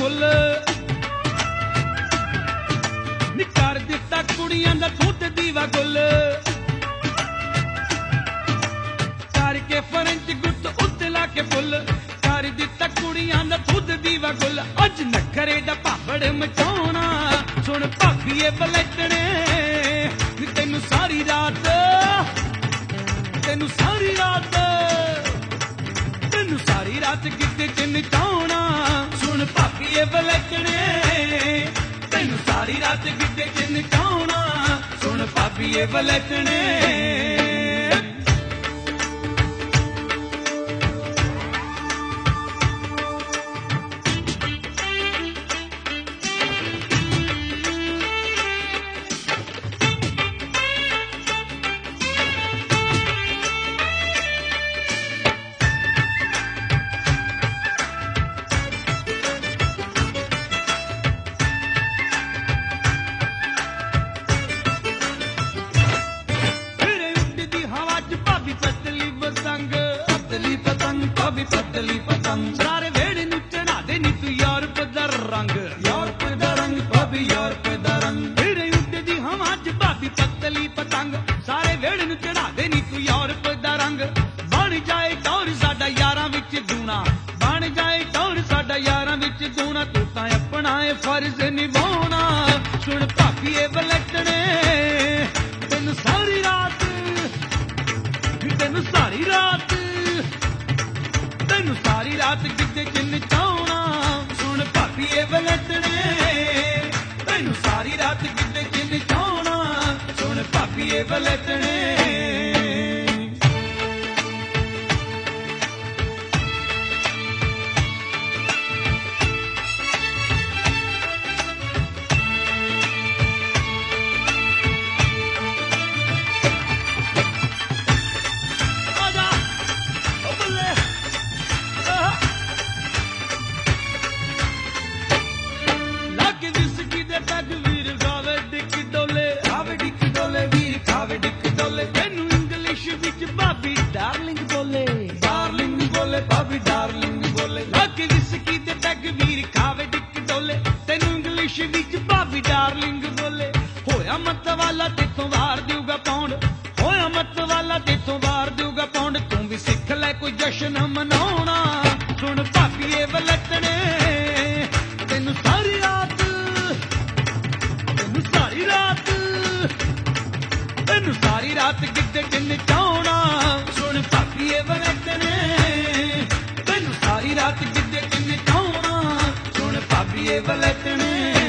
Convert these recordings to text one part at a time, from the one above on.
full नी कर दिता कुड़ियां दा दुध दीवा गुल करके फ्रेंच गुट उत्ते ला के फुल कर दिता कुड़ियां दा दुध दीवा गुल अज नखरे दा भावड़ मचाउणा सुन भाभीए बलैतणे तेनू सारी रात तेनू सारी रात तेनू सारी रात गिद्दे च नचाउणा सुन भाभीए बलैतणे तेनू सारी रात गिद्दे च नचाउणा सुन भाभीए बलैतणे पतली पतंग सारे वेड़े नू चढ़ा दे नी तू यूरोप दा रंग भाभी यूरोप दा रंग वेड़े उड्डदी हवा च भाभी पतली पतंग सारे वेड़े नू चढ़ा दे नी तू यूरोप दा रंग बन जाए टौर साडा यारां विच दूना बन जाए टौर साडा यारां विच दूना तू तां अपना ए फर्ज निभाउणा सुन भाभीए बलैतणे तेनू सारी रात तेनू सारी रात तेनू सारी रात गिद्दे च नचाउणा सुन भाभीए बलैतणे तेनू सारी रात गिद्दे च नचाउणा सुन भाभीए बलैतणे भाभी डार्लिंग बोले लाके विस्की दे पैग वीर खावे डिक डोले तेनू इंग्लिश विच भाभी डार्लिंग बोले होया मत वाला तेथों वार दूगा पौंड होया मत वाला तेथों वार दूगा पौंड तू भी सिख ले कोई जश्न मनाउणा सुन भाभीए बलैतणे तेनू सारी रात तेनू सारी रात तेनू सारी रात गिद्दे च नचाउणा सुन भाभीए बलैतणे सारी रात गिद्दे च नचाउणा सुन भाभीए बलैतणे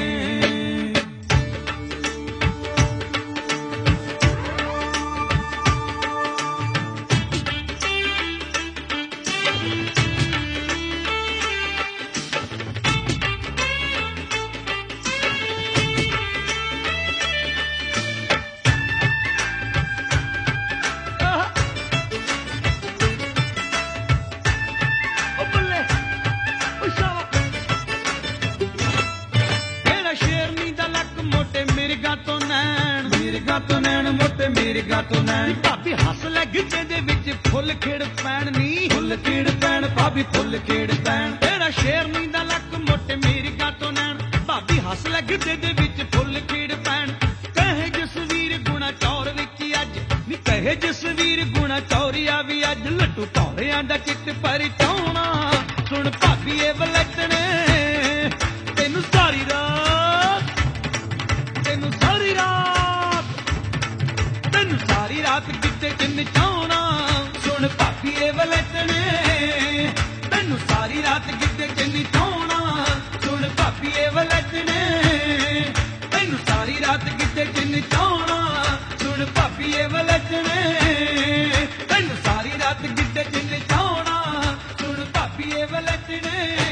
मिर्गा तो नैन भाभी हस लै गिद्दे दे विच फुल खेड़ पैण नी फुल खेड़ पैण भाभी फुल खेड़ पैण तेरा शेरनी दा लक मोटे मिर्गा तो नैन भाभी हस लै गिद्दे दे विच फुल खेड़ पैण कहे जसवीर गुणा चौर विच अज नी कहे जसवीर गुणा चौरिया भी अज लट्टू धौरियां दा चिट पर चाउणा सुन भाभीए बलैतणे तेनू सारी रात तेनू सारी रात तेनू सारी रात गिद्दे च नचाउणा सुन भाभीए बलैतणे तेनू सारी रात गिद्दे च नचाउणा सुन भाभीए बलैतणे तेनू सारी रात गिद्दे च नचाउणा सुन भाभीए बलैतणे तेनू सारी रात गिद्दे च नचाउणा सुन भाभीए बलैतणे